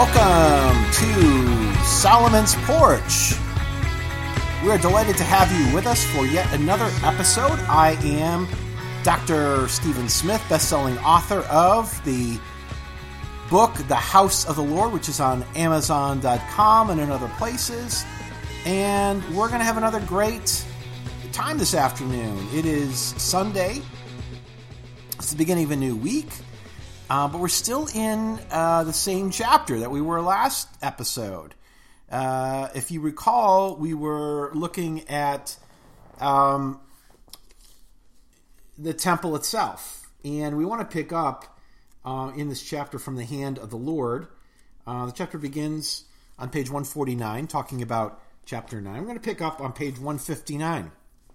Welcome to Solomon's Porch. We are delighted to have you with us for yet another episode. I am Dr. Stephen Smith, best-selling author of the book, The House of the Lord, which is on Amazon.com and in other places. And we're going to have another great time this afternoon. It is Sunday. It's the beginning of a new week. But we're still in the same chapter that we were last episode. If you recall, we were looking at the temple itself. And we want to pick up in this chapter from the hand of the Lord. The chapter begins on page 149, talking about chapter 9. We're going to pick up on page 159.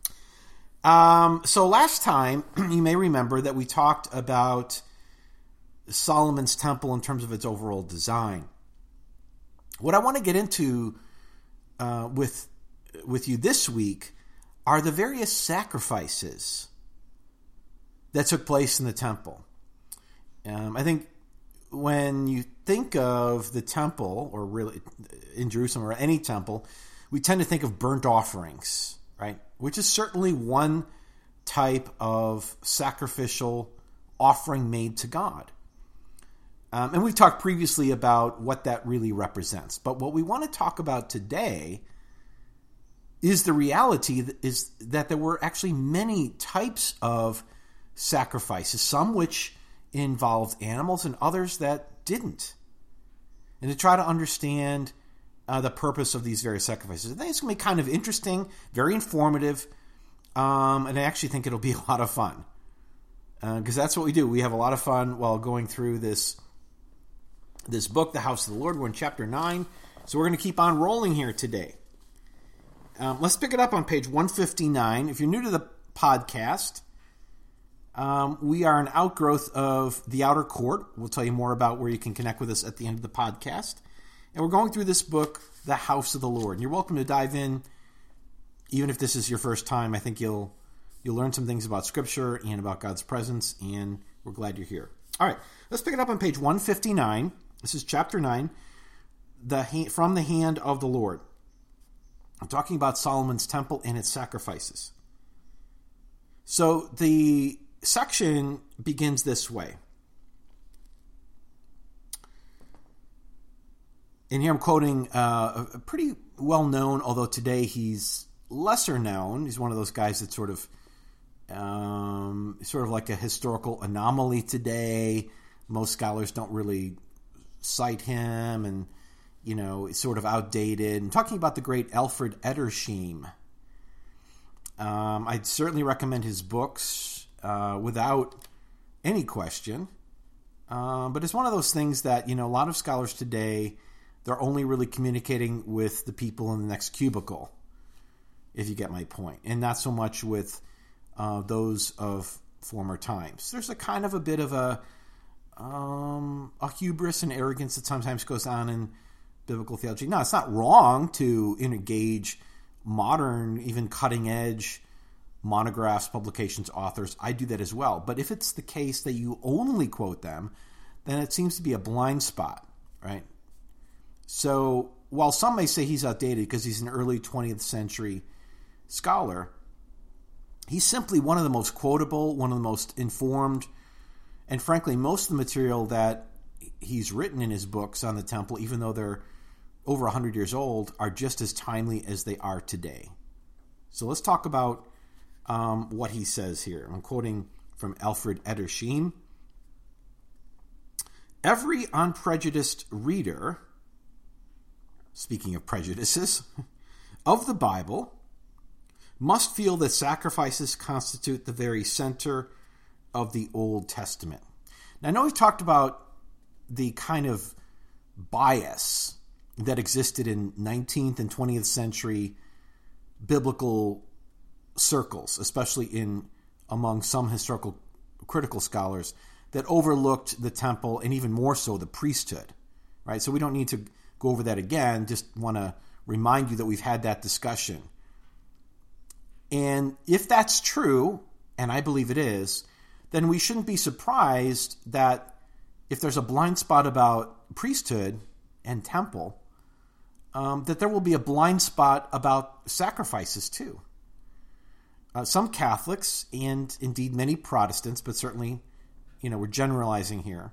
So last time, you may remember that we talked about Solomon's temple in terms of its overall design. What I want to get into with you this week are the various sacrifices that took place in the temple. I think when you think of the temple, or really in Jerusalem or any temple, we tend to think of burnt offerings, right? Which is certainly one type of sacrificial offering made to God. And we've talked previously about what that really represents. But what we want to talk about today is the reality is that there were actually many types of sacrifices, some which involved animals and others that didn't. And to try to understand the purpose of these various sacrifices. I think it's going to be kind of interesting, very informative, and I actually think it'll be a lot of fun. Because that's what we do. We have a lot of fun while going through this book, The House of the Lord. We're in chapter 9, so we're going to keep on rolling here today. Let's pick it up on page 159. If you're new to the podcast, we are an outgrowth of The Outer Court. We'll tell you more about where you can connect with us at the end of the podcast. And we're going through this book, The House of the Lord. And you're welcome to dive in, even if this is your first time. I think you'll learn some things about Scripture and about God's presence, and we're glad you're here. All right, let's pick it up on page 159. This is chapter 9, from the hand of the Lord. I'm talking about Solomon's temple and its sacrifices. So the section begins this way. And here I'm quoting a pretty well-known, although today he's lesser known. He's one of those guys that's sort of like a historical anomaly today. Most scholars don't really cite him, and it's sort of outdated. I'm talking about the great Alfred Edersheim. I'd certainly recommend his books without any question. But it's one of those things that, a lot of scholars today, they're only really communicating with the people in the next cubicle, if you get my point, and not so much with those of former times. There's a kind of a bit of a hubris and arrogance that sometimes goes on in biblical theology. Now, it's not wrong to engage modern, even cutting-edge monographs, publications, authors. I do that as well. But if it's the case that you only quote them, then it seems to be a blind spot, right? So while some may say he's outdated because he's an early 20th century scholar, he's simply one of the most quotable, one of the most informed, and frankly, most of the material that he's written in his books on the temple, even though they're over 100 years old, are just as timely as they are today. So let's talk about what he says here. I'm quoting from Alfred Edersheim. Every unprejudiced reader, speaking of prejudices, of the Bible must feel that sacrifices constitute the very center of the Old Testament. Now, I know we've talked about the kind of bias that existed in 19th and 20th century biblical circles, especially among some historical critical scholars, that overlooked the temple and even more so the priesthood, right? So we don't need to go over that again. Just want to remind you that we've had that discussion. And if that's true, and I believe it is, then we shouldn't be surprised that if there's a blind spot about priesthood and temple, that there will be a blind spot about sacrifices too. Some Catholics, and indeed many Protestants, but certainly, we're generalizing here,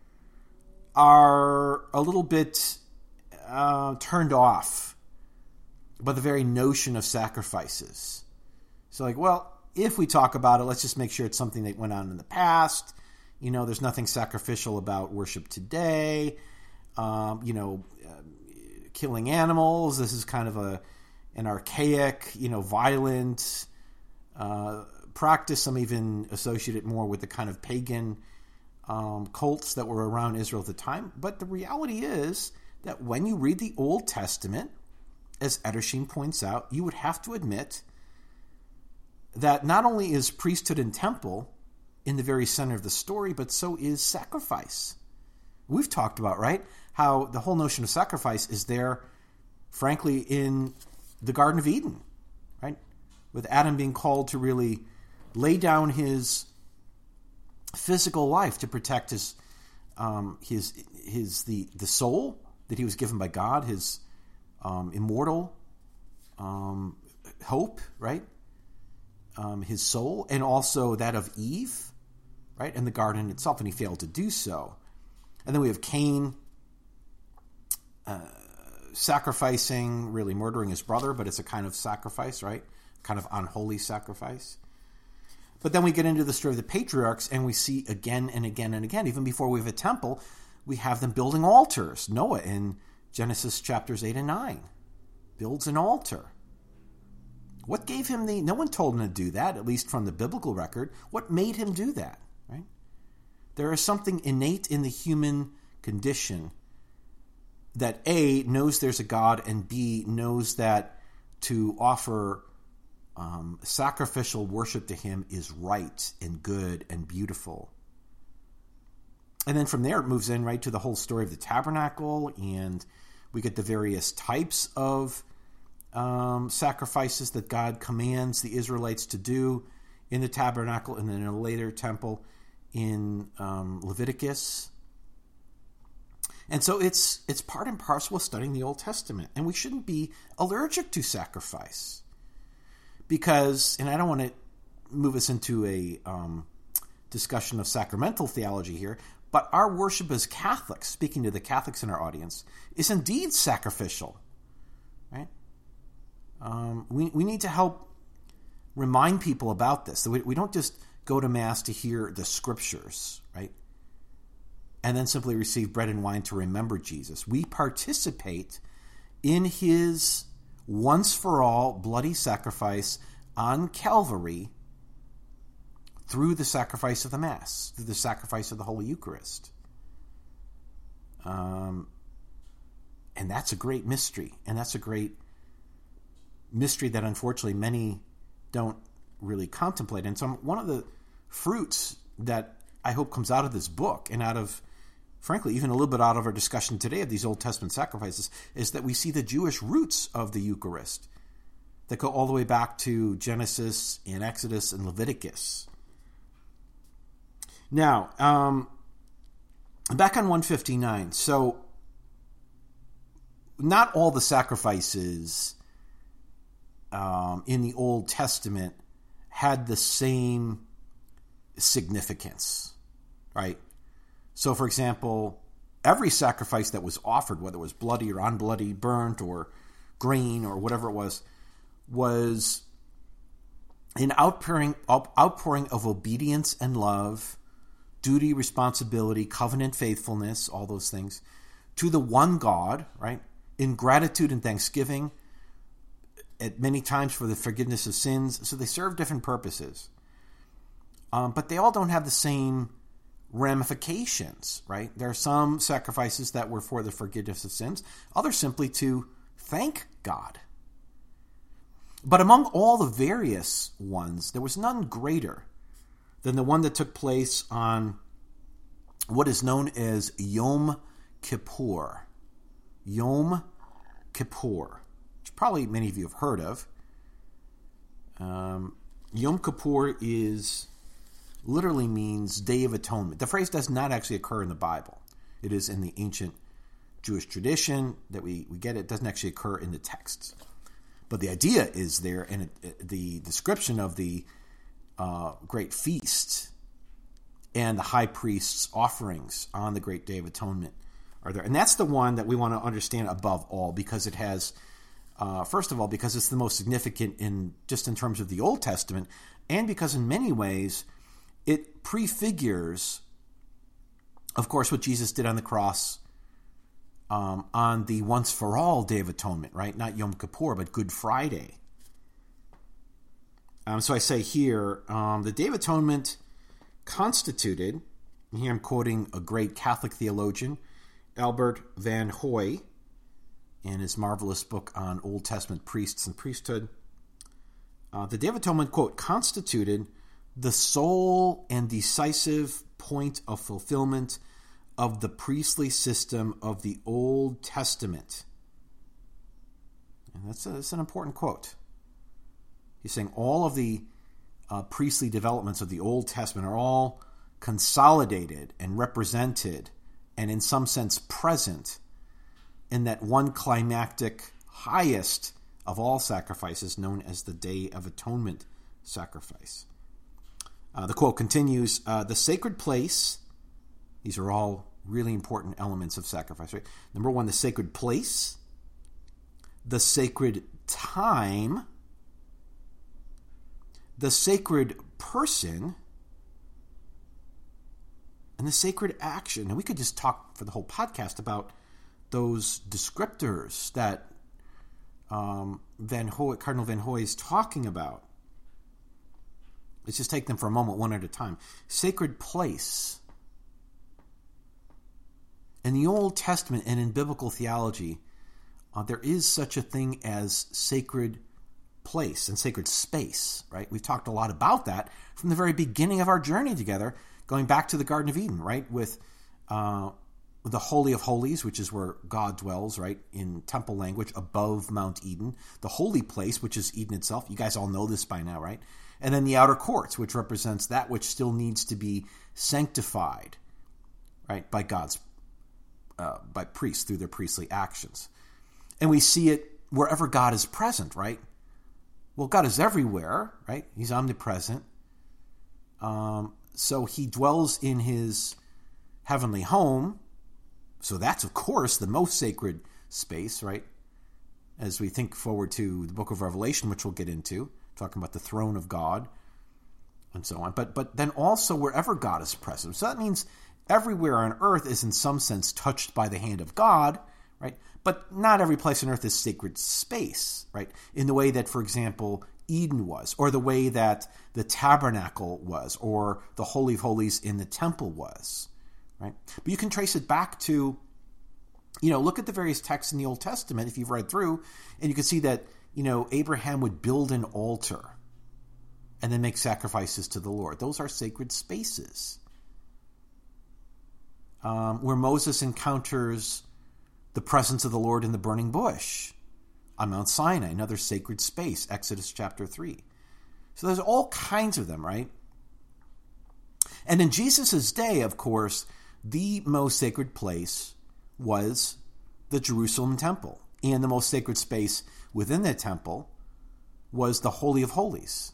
are a little bit turned off by the very notion of sacrifices. So if we talk about it, let's just make sure it's something that went on in the past. There's nothing sacrificial about worship today. Killing animals. This is kind of an archaic, violent practice. Some even associate it more with the kind of pagan cults that were around Israel at the time. But the reality is that when you read the Old Testament, as Edersheim points out, you would have to admit that not only is priesthood and temple in the very center of the story, but so is sacrifice. We've talked about, right, how the whole notion of sacrifice is there, frankly, in the Garden of Eden, right? With Adam being called to really lay down his physical life to protect the soul that he was given by God, his immortal hope, right? His soul, and also that of Eve, right, in the garden itself, and he failed to do so. And then we have Cain sacrificing, really murdering his brother, but it's a kind of sacrifice, right? Kind of unholy sacrifice. But then we get into the story of the patriarchs, and we see again and again and again, even before we have a temple, we have them building altars. Noah in Genesis chapters 8 and 9 builds an altar. What gave him no one told him to do that, at least from the biblical record. What made him do that, right? There is something innate in the human condition that A, knows there's a God, and B, knows that to offer sacrificial worship to him is right and good and beautiful. And then from there it moves in right to the whole story of the tabernacle, and we get the various types of sacrifices that God commands the Israelites to do in the tabernacle and then in a later temple in Leviticus. And so it's part and parcel of studying the Old Testament. And we shouldn't be allergic to sacrifice. Because, and I don't want to move us into a discussion of sacramental theology here, but our worship as Catholics, speaking to the Catholics in our audience, is indeed sacrificial. Right? We need to help remind people about this. So we don't just go to Mass to hear the Scriptures, right? And then simply receive bread and wine to remember Jesus. We participate in his once-for-all bloody sacrifice on Calvary through the sacrifice of the Mass, through the sacrifice of the Holy Eucharist. And that's a great mystery. And that's a great mystery that unfortunately many don't really contemplate. And so one of the fruits that I hope comes out of this book and out of, frankly, even a little bit out of our discussion today of these Old Testament sacrifices is that we see the Jewish roots of the Eucharist that go all the way back to Genesis and Exodus and Leviticus. Now, back on 159. So, not all the sacrifices in the Old Testament had the same significance, right? So, for example, every sacrifice that was offered, whether it was bloody or unbloody, burnt or grain or whatever it was an outpouring of obedience and love, duty, responsibility, covenant faithfulness, all those things, to the one God, right? In gratitude and thanksgiving, at many times for the forgiveness of sins. So they serve different purposes. But they all don't have the same ramifications, right? There are some sacrifices that were for the forgiveness of sins, others simply to thank God. But among all the various ones, there was none greater than the one that took place on what is known as Yom Kippur. Yom Kippur, which probably many of you have heard of. Yom Kippur literally means Day of Atonement. The phrase does not actually occur in the Bible. It is in the ancient Jewish tradition that we get. It doesn't actually occur in the texts. But the idea is there, and the description of the great feast and the high priest's offerings on the great Day of Atonement are there. And that's the one that we want to understand above all, because it has, first of all, because it's the most significant in terms of the Old Testament, and because in many ways it prefigures, of course, what Jesus did on the cross on the once-for-all Day of Atonement, right? Not Yom Kippur, but Good Friday. So I say here, the Day of Atonement constituted, and here I'm quoting a great Catholic theologian, Albert Van Hoy, in his marvelous book on Old Testament priests and priesthood. The Day of Atonement, quote, constituted the sole and decisive point of fulfillment of the priestly system of the Old Testament. And that's an important quote. He's saying all of the priestly developments of the Old Testament are all consolidated and represented and in some sense present in that one climactic, highest of all sacrifices known as the Day of Atonement sacrifice. The quote continues, the sacred place, these are all really important elements of sacrifice, right? Number one, the sacred place, the sacred time, the sacred person, and the sacred action. And we could just talk for the whole podcast about those descriptors that Cardinal Van Hoy is talking about. Let's just take them for a moment, one at a time. Sacred place. In the Old Testament and in biblical theology, there is such a thing as sacred place and sacred space, right? We've talked a lot about that from the very beginning of our journey together, going back to the Garden of Eden, right? With the Holy of Holies, which is where God dwells, right? In temple language, above Mount Eden. The holy place, which is Eden itself. You guys all know this by now, right? And then the outer courts, which represents that which still needs to be sanctified, right? By by priests through their priestly actions. And we see it wherever God is present, right? Well, God is everywhere, right? He's omnipresent. So he dwells in his heavenly home. So that's, of course, the most sacred space, right? As we think forward to the book of Revelation, which we'll get into, talking about the throne of God and so on. But then also wherever God is present. So that means everywhere on earth is in some sense touched by the hand of God, right? But not every place on earth is sacred space, right? In the way that, for example, Eden was, or the way that the tabernacle was, or the Holy of Holies in the temple was, right? But you can trace it back to, look at the various texts in the Old Testament, if you've read through, and you can see that, Abraham would build an altar and then make sacrifices to the Lord. Those are sacred spaces. Where Moses encounters the presence of the Lord in the burning bush on Mount Sinai, another sacred space, Exodus chapter 3. So there's all kinds of them, right? And in Jesus' day, of course, the most sacred place was the Jerusalem temple. And the most sacred space within the temple was the Holy of Holies.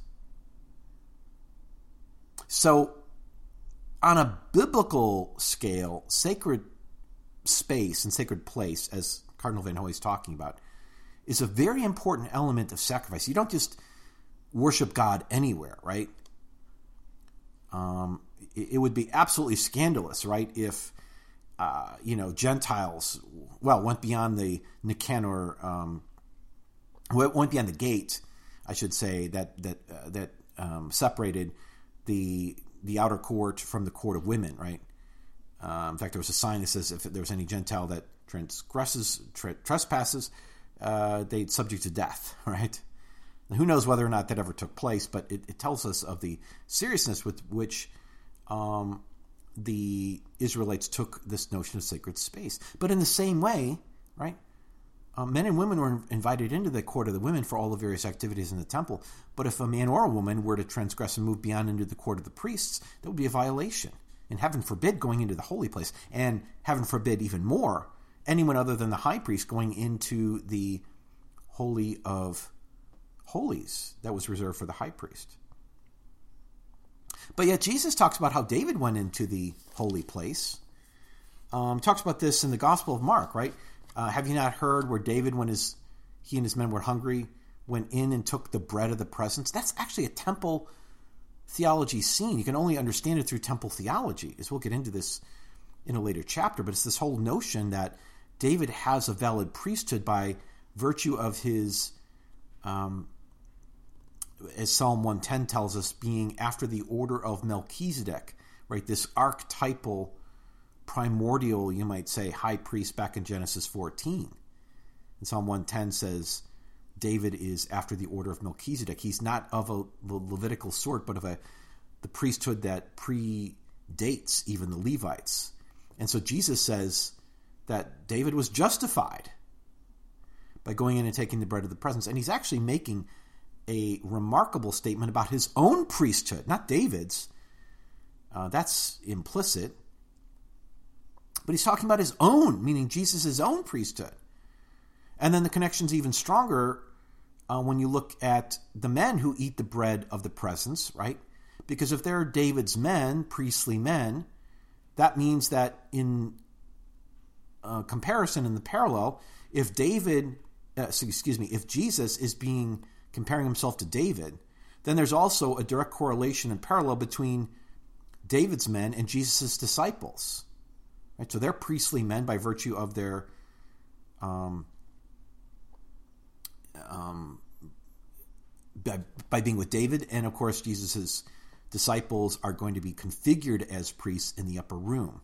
So on a biblical scale, sacred space and sacred place, as Cardinal Van Hoy is talking about, is a very important element of sacrifice. You don't just worship God anywhere, right? It would be absolutely scandalous, right, if Gentiles, went beyond the Nicanor, went beyond the gate, I should say, that separated the outer court from the court of women, right? In fact, there was a sign that says if there was any Gentile that trespasses, they'd subject to death, right? And who knows whether or not that ever took place, but it tells us of the seriousness with which the Israelites took this notion of sacred space. But in the same way, right, men and women were invited into the court of the women for all the various activities in the temple. But if a man or a woman were to transgress and move beyond into the court of the priests, that would be a violation. And heaven forbid going into the holy place. And heaven forbid even more anyone other than the high priest going into the Holy of Holies that was reserved for the high priest. But yet Jesus talks about how David went into the holy place. Talks about this in the Gospel of Mark, right? Have you not heard where David, when he and his men were hungry, went in and took the bread of the presence? That's actually a temple theology scene. You can only understand it through temple theology, as we'll get into this in a later chapter. But it's this whole notion that David has a valid priesthood by virtue of his, as Psalm 110 tells us, being after the order of Melchizedek, right? This archetypal, primordial, you might say, high priest back in Genesis 14. And Psalm 110 says David is after the order of Melchizedek. He's not of a Levitical sort, but of the priesthood that predates even the Levites. And so Jesus says that David was justified by going in and taking the bread of the presence. And he's actually making a remarkable statement about his own priesthood, not David's. That's implicit. But he's talking about his own, meaning Jesus' own priesthood. And then the connection's even stronger when you look at the men who eat the bread of the presence, right? Because if they're David's men, priestly men, that means that in comparison, in the parallel, if Jesus is comparing himself to David, then there's also a direct correlation and parallel between David's men and Jesus' disciples. Right? So they're priestly men by virtue of their by being with David, and of course Jesus' disciples are going to be configured as priests in the upper room.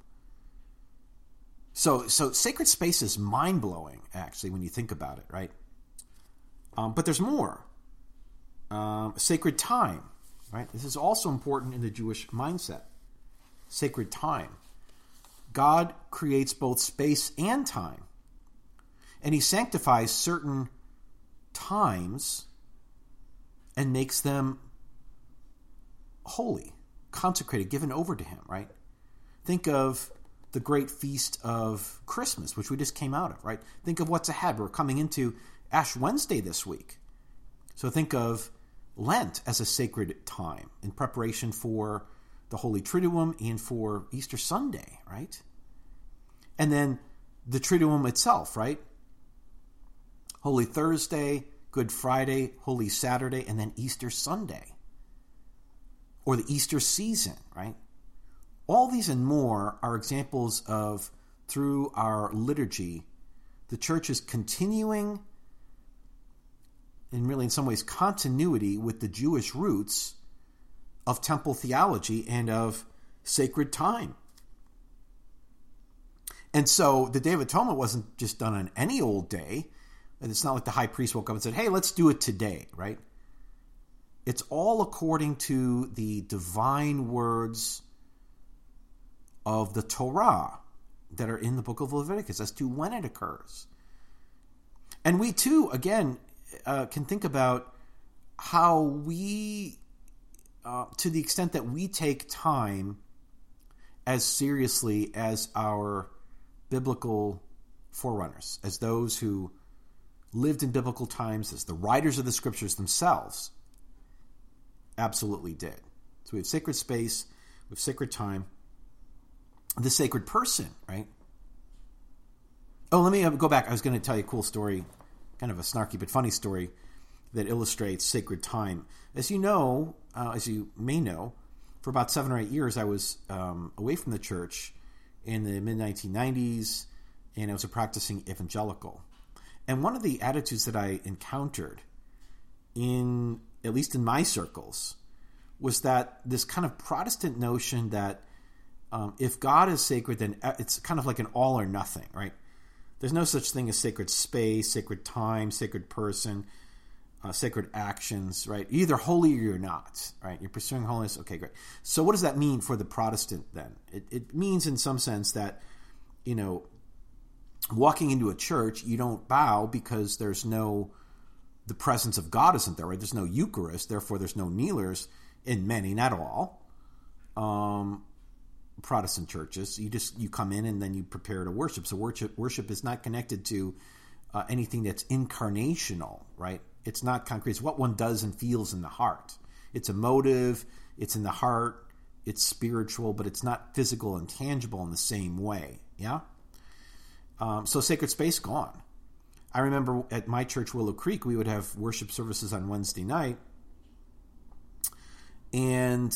So sacred space is mind-blowing, actually, when you think about it, right? But there's more. Sacred time, right? This is also important in the Jewish mindset. Sacred time. God creates both space and time, and he sanctifies certain times and makes them holy, consecrated, given over to him, right? Think of the great feast of Christmas, which we just came out of, right? Think of what's ahead. We're coming into Ash Wednesday this week. So think of Lent as a sacred time in preparation for the Holy Triduum and for Easter Sunday, right? And then the Triduum itself, right? Holy Thursday, Good Friday, Holy Saturday, and then Easter Sunday. Or the Easter season, right? All these and more are examples of, through our liturgy, the church is continuing, and really in some ways continuity with the Jewish roots of temple theology and of sacred time. And so the Day of Atonement wasn't just done on any old day. And it's not like the high priest woke up and said, hey, let's do it today, right? It's all according to the divine words of the Torah that are in the book of Leviticus as to when it occurs. And we too, again, can think about how we, to the extent that we take time as seriously as our biblical forerunners, as those who lived in biblical times, as the writers of the scriptures themselves absolutely did. So we have sacred space, we have sacred time, the sacred person, right? Oh, let me go back. I was going to tell you a cool story, kind of a snarky but funny story that illustrates sacred time. As you know, as you may know, for about 7 or 8 years, I was away from the church in the mid-1990s, and I was a practicing evangelical. And one of the attitudes that I encountered, at least in my circles, was that this kind of Protestant notion that if God is sacred, then it's kind of like an all or nothing, right? There's no such thing as sacred space, sacred time, sacred person, sacred actions, right? You're either holy or you're not, right? You're pursuing holiness, okay, great. So what does that mean for the Protestant then? It means in some sense that, walking into a church, you don't bow because the presence of God isn't there, right? There's no Eucharist, therefore there's no kneelers in many, not all. Protestant churches. You come in and then you prepare to worship. So worship is not connected to anything that's incarnational, right? It's not concrete. It's what one does and feels in the heart. It's emotive. It's in the heart. It's spiritual, but it's not physical and tangible in the same way. Yeah. So sacred space gone. I remember at my church, Willow Creek, we would have worship services on Wednesday night, and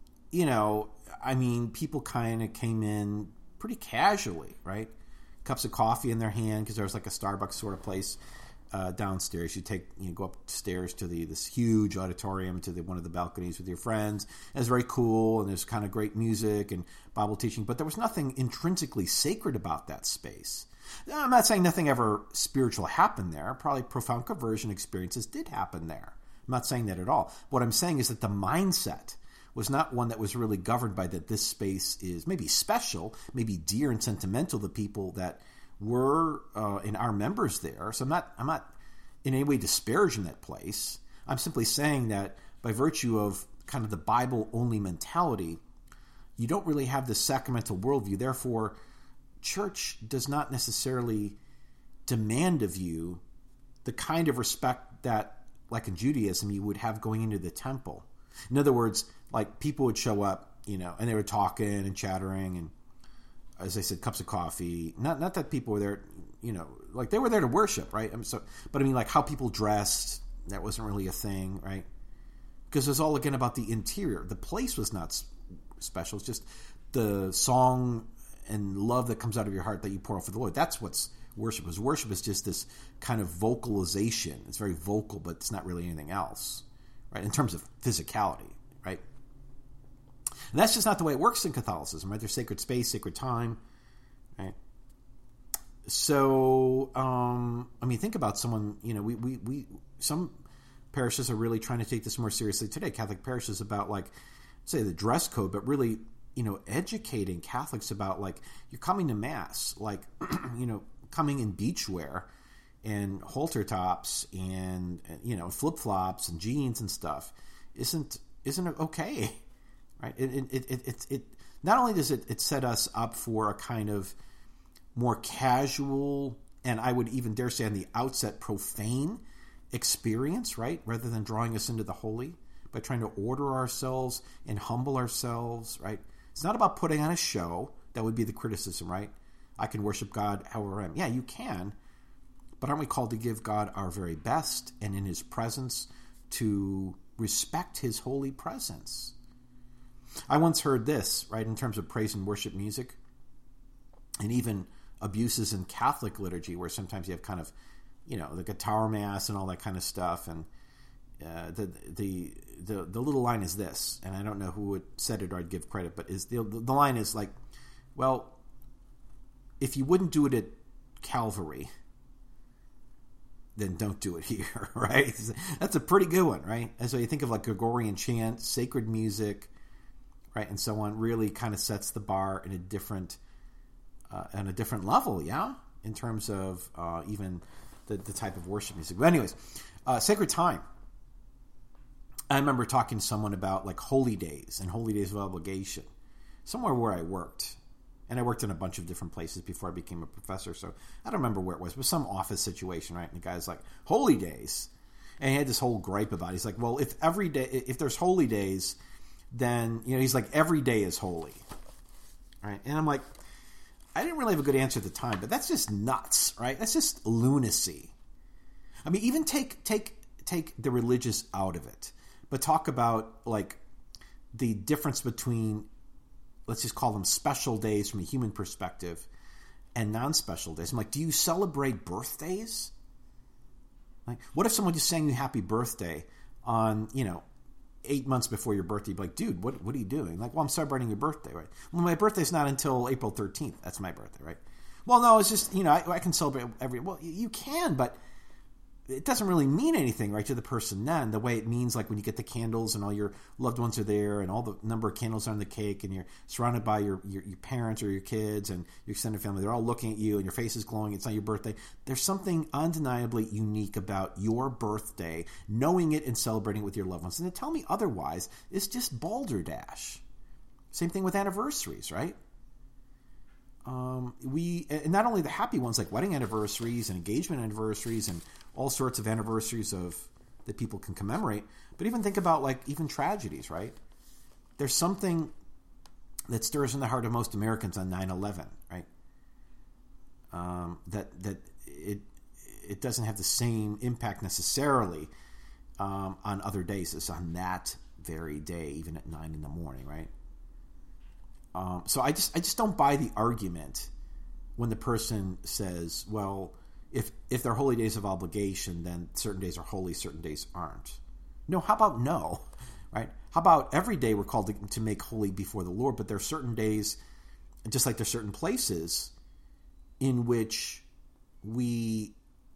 people kind of came in pretty casually, right? Cups of coffee in their hand, because there was like a Starbucks sort of place downstairs. You go upstairs to this huge auditorium to one of the balconies with your friends. It was very cool, and there's kind of great music and Bible teaching, but there was nothing intrinsically sacred about that space. I'm not saying nothing ever spiritual happened there. Probably profound conversion experiences did happen there. I'm not saying that at all. What I'm saying is that the mindset was not one that was really governed by that this space is maybe special, maybe dear and sentimental to people that were in our members there. So I'm not in any way disparaging that place. I'm simply saying that by virtue of kind of the Bible-only mentality, you don't really have the sacramental worldview. Therefore, church does not necessarily demand of you the kind of respect that, like in Judaism, you would have going into the temple. In other words, like people would show up, and they were talking and chattering, and as I said, cups of coffee. Not that people were there, like they were there to worship, right? But like how people dressed, that wasn't really a thing, right? Because it was all again about the interior. The place was not special. It's just the song and love that comes out of your heart that you pour out for the Lord. That's what's worship is. Worship is just this kind of vocalization. It's very vocal, but it's not really anything else, right? In terms of physicality, right? And that's just not the way it works in Catholicism, right? There's sacred space, sacred time, right? So, think about someone, some parishes are really trying to take this more seriously today. Catholic parishes about say the dress code, but really, educating Catholics about you're coming to Mass, coming in beachwear and halter tops and, flip-flops and jeans and stuff isn't it okay, right? It not only does it set us up for a kind of more casual, and I would even dare say on the outset profane experience, right? Rather than drawing us into the holy by trying to order ourselves and humble ourselves, right? It's not about putting on a show. That would be the criticism, right? I can worship God however I am. Yeah, you can. But aren't we called to give God our very best and in His presence to respect His holy presence? I once heard this, right, in terms of praise and worship music, and even abuses in Catholic liturgy, where sometimes you have kind of, the guitar mass and all that kind of stuff, and the little line is this, and I don't know who said it or I'd give credit, but is the line is well, if you wouldn't do it at Calvary, then don't do it here, right? That's a pretty good one, right? And so you think of Gregorian chant, sacred music, right, and so on, really kind of sets the bar in a different level, yeah, in terms of even the type of worship music. But anyways, sacred time. I remember talking to someone about holy days and holy days of obligation, somewhere where I worked. And I worked in a bunch of different places before I became a professor, so I don't remember where it was, but some office situation, right? And the guy's like, holy days. And he had this whole gripe about it. He's like, well, if there's holy days, then, he's like, every day is holy, right? And I'm like, I didn't really have a good answer at the time, but that's just nuts, right? That's just lunacy. I mean, even take the religious out of it, but talk about the difference between, let's just call them special days from a human perspective, and non-special days. I'm like, do you celebrate birthdays? What if someone just sang you happy birthday on, 8 months before your birthday? You'd be like, dude, what are you doing? Well, I'm celebrating your birthday, right? Well, my birthday's not until April 13th. That's my birthday, right? Well, no, it's just, I can celebrate well, you can, but it doesn't really mean anything, right, to the person then, the way it means when you get the candles and all your loved ones are there and all the number of candles on the cake and you're surrounded by your parents or your kids and your extended family. They're all looking at you and your face is glowing. It's not your birthday. There's something undeniably unique about your birthday, knowing it and celebrating it with your loved ones. And to tell me otherwise is just balderdash. Same thing with anniversaries, right? And not only the happy ones like wedding anniversaries and engagement anniversaries and all sorts of anniversaries that people can commemorate, but even think about like even tragedies, right? There's something that stirs in the heart of most Americans on 9/11, right? That it doesn't have the same impact necessarily on other days as on that very day, even at 9 a.m, right? So I just don't buy the argument when the person says, well, if they're holy days of obligation, then certain days are holy, certain days aren't. No, how about no, right? How about every day we're called to make holy before the Lord, but there are certain days, just like there's certain places in which we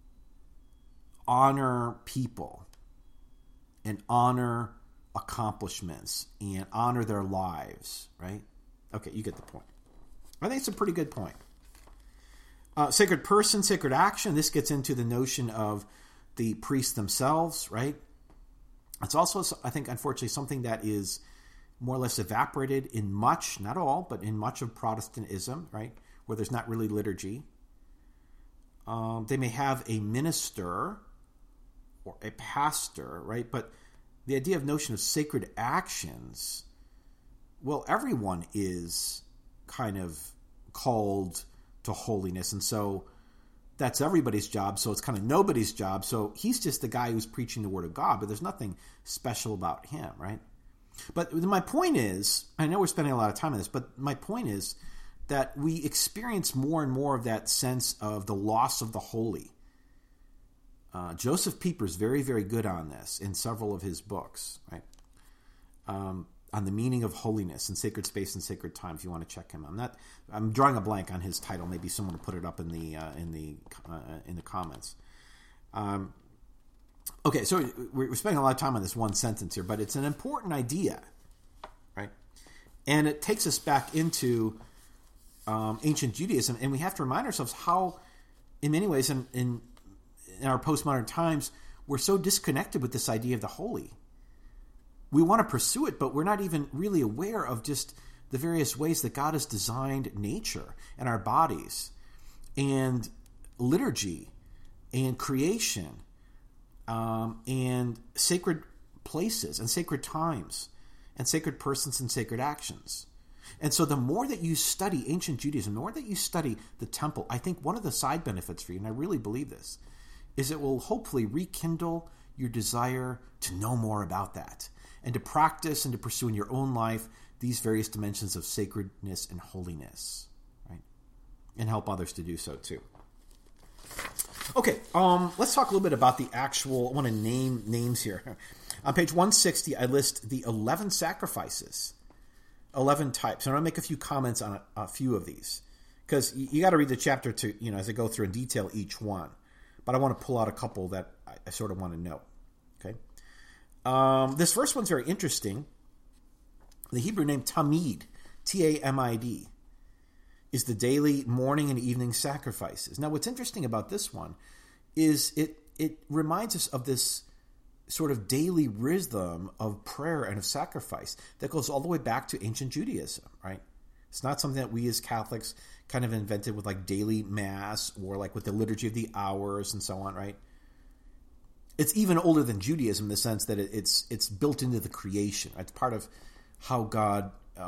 honor people and honor accomplishments and honor their lives, right? Okay, you get the point. I think it's a pretty good point. Sacred person, sacred action. This gets into the notion of the priests themselves, right? It's also, I think, unfortunately, something that is more or less evaporated in much, not all, but in much of Protestantism, right? Where there's not really liturgy. They may have a minister or a pastor, right? But the idea of notion of sacred actions, well, everyone is kind of called to holiness. And so that's everybody's job. So it's kind of nobody's job. So he's just the guy who's preaching the word of God, but there's nothing special about him, right? But my point is, I know we're spending a lot of time on this, but my point is that we experience more and more of that sense of the loss of the holy. Joseph Pieper is very, very good on this in several of his books, right? On the meaning of holiness and sacred space and sacred time. If you want to check him, I'm drawing a blank on his title. Maybe someone will put it up in the comments. Okay, so we're spending a lot of time on this one sentence here, but it's an important idea, right? And it takes us back into ancient Judaism, and we have to remind ourselves how, in many ways, in our postmodern times, we're so disconnected with this idea of the holy. We want to pursue it, but we're not even really aware of just the various ways that God has designed nature and our bodies and liturgy and creation and sacred places and sacred times and sacred persons and sacred actions. And so the more that you study ancient Judaism, the more that you study the temple, I think one of the side benefits for you, and I really believe this, is it will hopefully rekindle your desire to know more about that and to practice and to pursue in your own life these various dimensions of sacredness and holiness, right? And help others to do so too. Okay, let's talk a little bit about the actual, I want to name names here. On page 160, I list the 11 sacrifices, 11 types. And I'm going to make a few comments on a few of these, because you got to read the chapter to, as I go through in detail each one. But I want to pull out a couple that I sort of want to note. Okay, this first one's very interesting. The Hebrew name Tamid, Tamid, is the daily morning and evening sacrifices. Now, what's interesting about this one is it reminds us of this sort of daily rhythm of prayer and of sacrifice that goes all the way back to ancient Judaism, right? It's not something that we as Catholics kind of invented with like daily mass or like with the liturgy of the hours and so on, right? It's even older than Judaism in the sense that it's built into the creation. It's part of how God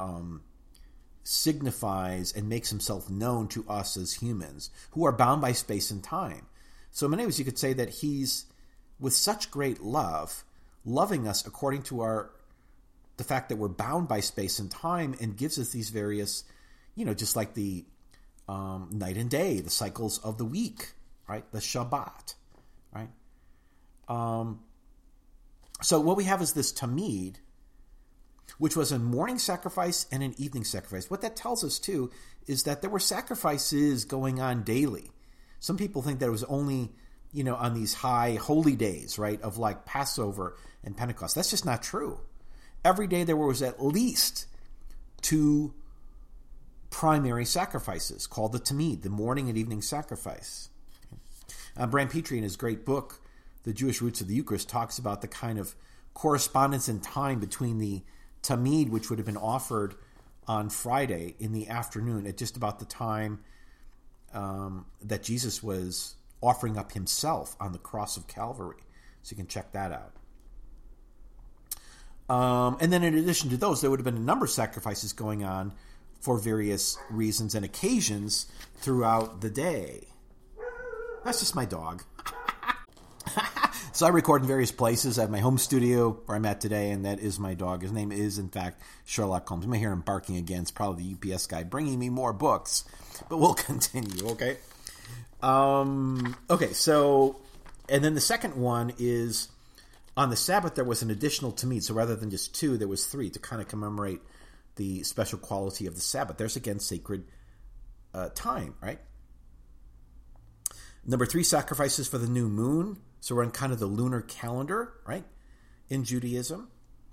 signifies and makes himself known to us as humans who are bound by space and time. So in many ways you could say that he's, with such great love, loving us according to the fact that we're bound by space and time, and gives us these various, just like the night and day, the cycles of the week, right? The Shabbat, right? So what we have is this Tamid, which was a morning sacrifice and an evening sacrifice. What that tells us, too, is that there were sacrifices going on daily. Some people think that it was only, on these high holy days, right, of like Passover and Pentecost. That's just not true. Every day there was at least 2 primary sacrifices called the Tamid, the morning and evening sacrifice. Bram Petrie, in his great book, The Jewish Roots of the Eucharist, talks about the kind of correspondence in time between the Tamid, which would have been offered on Friday in the afternoon at just about the time that Jesus was offering up himself on the cross of Calvary. So you can check that out. And then in addition to those, there would have been a number of sacrifices going on for various reasons and occasions throughout the day. That's just my dog. So I record in various places. I have my home studio where I'm at today, and that is my dog. His name is, in fact, Sherlock Holmes. You may hear him barking again. It's probably the UPS guy bringing me more books. But we'll continue, okay? Okay, so, and then the second one is, on the Sabbath there was an additional Tamid. So rather than just two, there was three to kind of commemorate the special quality of the Sabbath. There's, again, sacred time, right? Number 3, sacrifices for the new moon. So we're on kind of the lunar calendar, right, in Judaism.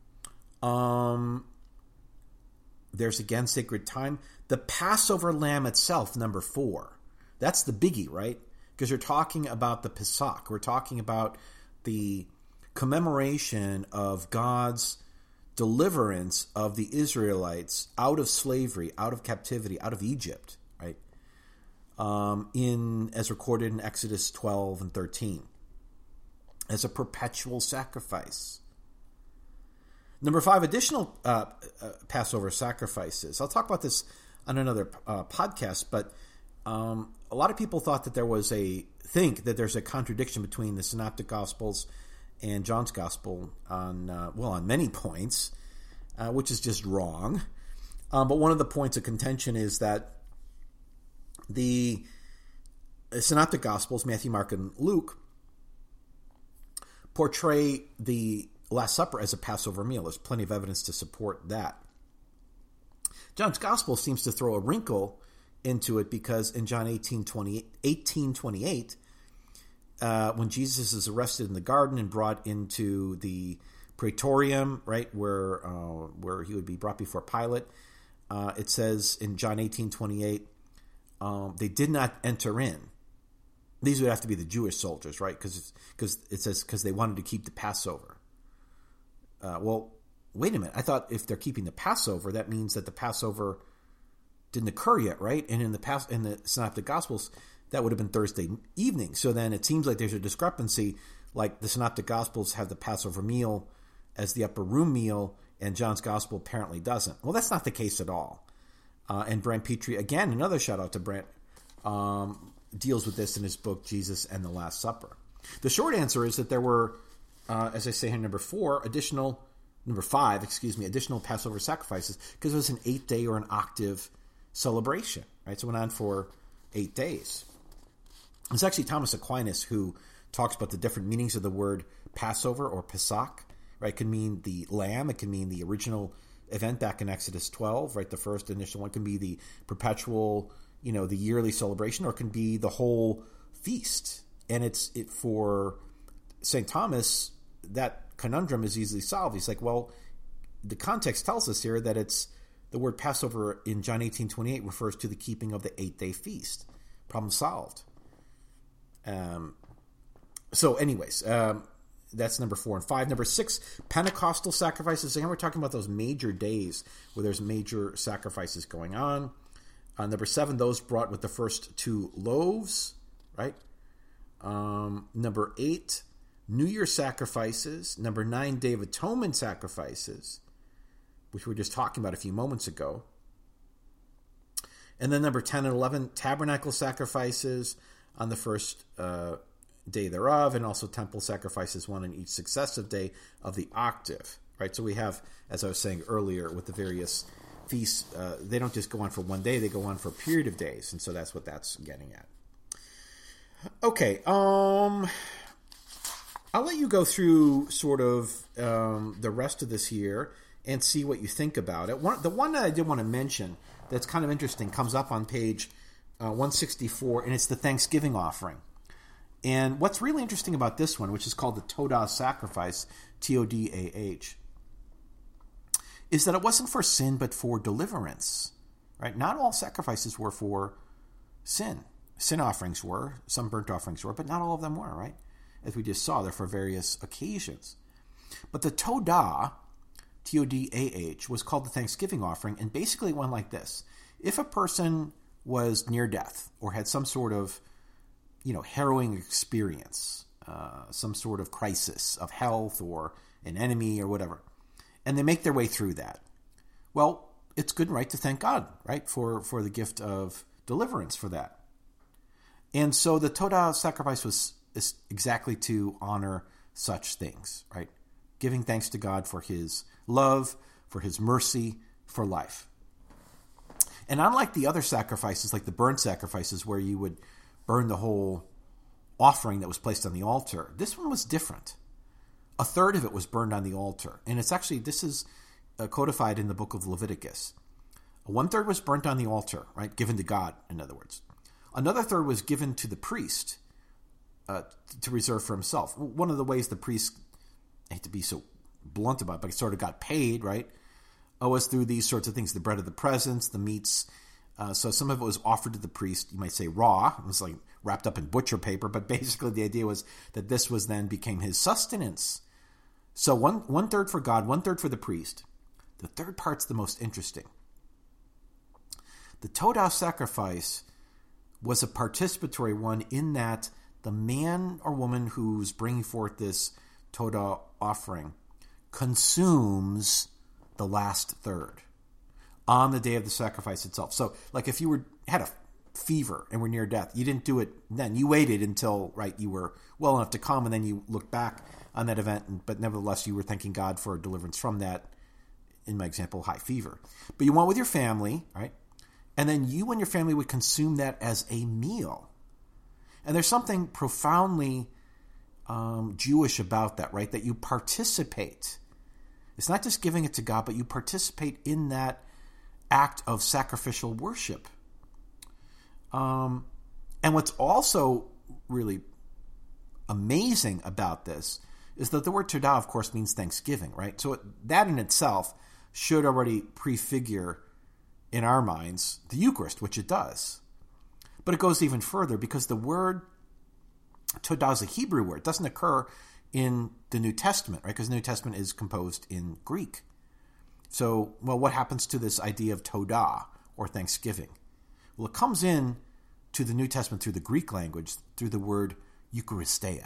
There's, again, sacred time. The Passover lamb itself, number 4. That's the biggie, right? Because you're talking about the Pesach. We're talking about the commemoration of God's deliverance of the Israelites out of slavery, out of captivity, out of Egypt, right? As recorded in Exodus 12 and 13. As a perpetual sacrifice. Number 5, additional Passover sacrifices. I'll talk about this on another podcast, but a lot of people thought that there's a contradiction between the Synoptic Gospels and John's Gospel on many points, which is just wrong. But one of the points of contention is that the Synoptic Gospels, Matthew, Mark, and Luke, portray the Last Supper as a Passover meal. There's plenty of evidence to support that. John's Gospel seems to throw a wrinkle into it because in John 18:28, when Jesus is arrested in the garden and brought into the praetorium, right, where he would be brought before Pilate, it says in John 18:28, they did not enter in. These would have to be the Jewish soldiers, right? Because it says because they wanted to keep the Passover. Well, wait a minute. I thought if they're keeping the Passover, that means that the Passover didn't occur yet, right? And in the Synoptic Gospels, that would have been Thursday evening. So then it seems like there's a discrepancy. Like the Synoptic Gospels have the Passover meal as the upper room meal, and John's Gospel apparently doesn't. Well, that's not the case at all. And Brant Petrie, again, another shout out to Brant, deals with this in his book, Jesus and the Last Supper. The short answer is that there were, as I say here, number 5, additional Passover sacrifices, because it was an 8-day or an octave celebration, right? So it went on for 8 days. It's actually Thomas Aquinas who talks about the different meanings of the word Passover or Pesach, right? It can mean the lamb, it can mean the original event back in Exodus 12, right? The first initial one can be the perpetual, the yearly celebration, or it can be the whole feast. And for St. Thomas, that conundrum is easily solved. He's like, well, the context tells us here that it's the word Passover in John 18:28 refers to the keeping of the 8-day feast. Problem solved. So anyways, that's number 4 and 5. Number 6, Pentecostal sacrifices. Again, we're talking about those major days where there's major sacrifices going on. Number 7, those brought with the first 2 loaves, right? Number 8, New Year sacrifices. Number 9, Day of Atonement sacrifices, which we were just talking about a few moments ago. And then number 10 and 11, tabernacle sacrifices on the first day thereof, and also temple sacrifices, one on each successive day of the octave, right? So we have, as I was saying earlier, with the various feasts, they don't just go on for one day, they go on for a period of days, and so that's what that's getting at. Okay, I'll let you go through sort of the rest of this here and see what you think about it. The one that I did want to mention that's kind of interesting comes up on page 164, and it's the Thanksgiving offering. And what's really interesting about this one, which is called the Todah sacrifice, Todah, is that it wasn't for sin, but for deliverance, right? Not all sacrifices were for sin. Sin offerings were, some burnt offerings were, but not all of them were, right? As we just saw, they're for various occasions. But the Todah Todah, was called the Thanksgiving offering, and basically it went like this. If a person was near death or had some sort of, harrowing experience, some sort of crisis of health or an enemy or whatever, and they make their way through that, well, it's good and right to thank God, right, for the gift of deliverance for that. And so the Todah sacrifice is exactly to honor such things, right? Giving thanks to God for his love, for his mercy, for life. And unlike the other sacrifices, like the burnt sacrifices where you would burn the whole offering that was placed on the altar, this one was different. A third of it was burned on the altar. And this is codified in the book of Leviticus. 1/3 was burnt on the altar, right? Given to God, in other words. Another third was given to the priest to reserve for himself. One of the ways the priest, I hate to be so blunt about it, but he sort of got paid, right? Was through these sorts of things, the bread of the presence, the meats. So some of it was offered to the priest, you might say raw. It was like wrapped up in butcher paper, but basically the idea was that this was then became his sustenance. So one third for God, 1/3 for the priest. The third part's the most interesting. The Todah sacrifice was a participatory one in that the man or woman who's bringing forth this Todah offering consumes the last third on the day of the sacrifice itself. So, like if you had a fever and were near death, you didn't do it then. You waited until, you were well enough to come, and then you looked back on that event, but nevertheless you were thanking God for deliverance from that, in my example, high fever. But you went with your family, right? And then you and your family would consume that as a meal. And there's something profoundly Jewish about that, right? That you participate. It's not just giving it to God, but you participate in that act of sacrificial worship. And what's also really amazing about this is that the word Todah, of course, means thanksgiving, right? So that in itself should already prefigure in our minds the Eucharist, which it does. But it goes even further because the word Todah is a Hebrew word. It doesn't occur in the New Testament, right? Because the New Testament is composed in Greek. So, what happens to this idea of Todah or thanksgiving? Well, it comes in to the New Testament through the Greek language, through the word Eucharistia.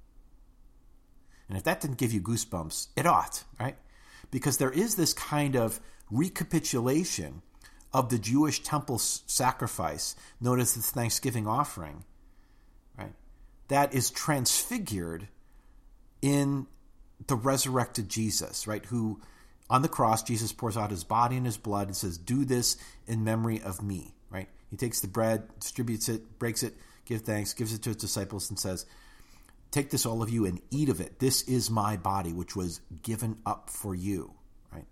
And if that didn't give you goosebumps, it ought, right? Because there is this kind of recapitulation of the Jewish temple sacrifice, known as the Thanksgiving offering, right? That is transfigured in the resurrected Jesus, right? Who, on the cross, Jesus pours out his body and his blood and says, "Do this in memory of me," right? He takes the bread, distributes it, breaks it, gives thanks, gives it to his disciples and says, "Take this, all of you, and eat of it. This is my body, which was given up for you," right?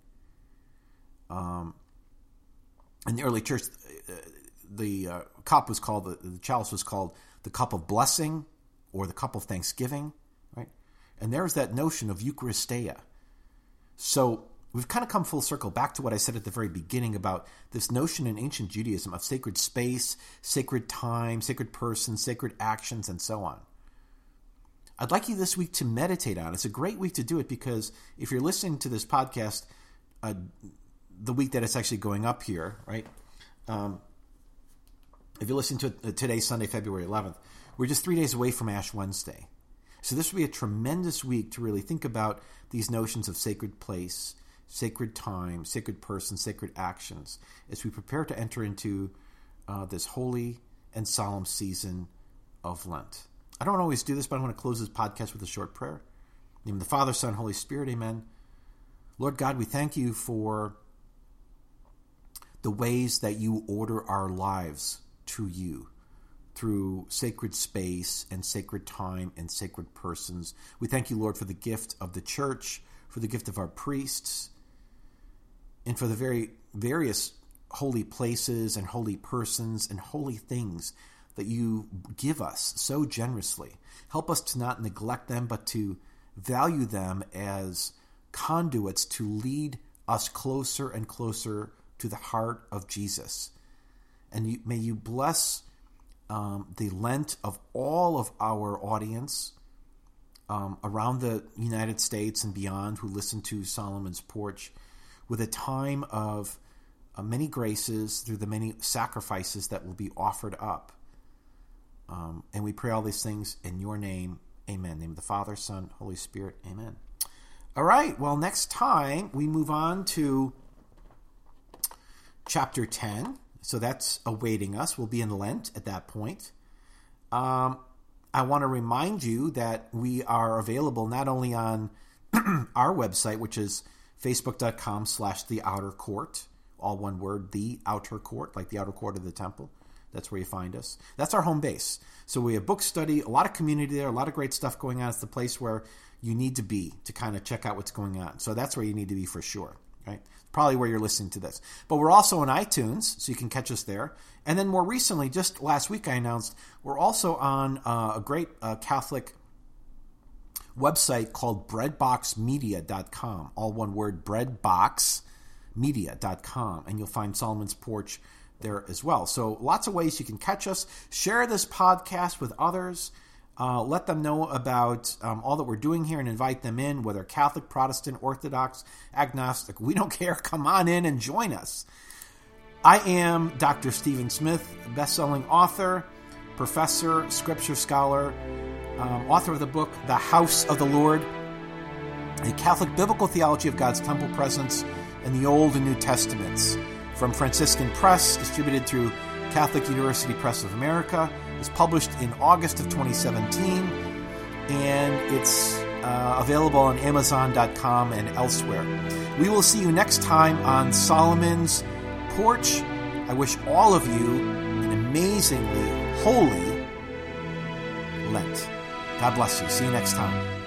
In the early church, the cup was called, the chalice was called the cup of blessing or the cup of thanksgiving, right? And there's that notion of Eucharistia. So we've kind of come full circle back to what I said at the very beginning about this notion in ancient Judaism of sacred space, sacred time, sacred person, sacred actions, and so on. I'd like you this week to meditate on it. It's a great week to do it because if you're listening to this podcast the week that it's actually going up here, right? If you're listening to it today, Sunday, February 11th, we're just 3 days away from Ash Wednesday. So this would be a tremendous week to really think about these notions of sacred place, sacred time, sacred person, sacred actions as we prepare to enter into this holy and solemn season of Lent. I don't always do this, but I want to close this podcast with a short prayer. In the name of the Father, Son, Holy Spirit, amen. Lord God, we thank you for the ways that you order our lives to you through sacred space and sacred time and sacred persons. We thank you, Lord, for the gift of the church, for the gift of our priests, and for the very various holy places and holy persons and holy things that you give us so generously. Help us to not neglect them, but to value them as conduits to lead us closer and closer to the heart of Jesus. And may you bless the Lent of all of our audience, around the United States and beyond who listen to Solomon's Porch with a time of many graces through the many sacrifices that will be offered up. And we pray all these things in your name. Amen. In the name of the Father, Son, Holy Spirit. Amen. All right. Well, next time we move on to chapter 10. So that's awaiting us. We'll be in Lent at that point. I want to remind you that we are available not only on our website, which is facebook.com/theoutercourt, all one word, the outer court, like the outer court of the temple. That's where you find us. That's our home base. So we have book study, a lot of community there, a lot of great stuff going on. It's the place where you need to be to kind of check out what's going on. So that's where you need to be for sure, right? Probably where you're listening to this. But we're also on iTunes, so you can catch us there. And then more recently, just last week I announced, we're also on a great Catholic website called breadboxmedia.com. All one word, breadboxmedia.com. And you'll find Solomon's Porch there as well. So lots of ways you can catch us. Share this podcast with others. Let them know about all that we're doing here and invite them in, whether Catholic, Protestant, Orthodox, agnostic. We don't care. Come on in and join us. I am Dr. Stephen Smith, best-selling author, professor, scripture scholar, author of the book, The House of the Lord, a Catholic biblical theology of God's temple presence in the Old and New Testaments, from Franciscan Press, distributed through Catholic University Press of America. It's published in August of 2017, and it's available on Amazon.com and elsewhere. We will see you next time on Solomon's Porch. I wish all of you an amazingly holy Lent. God bless you. See you next time.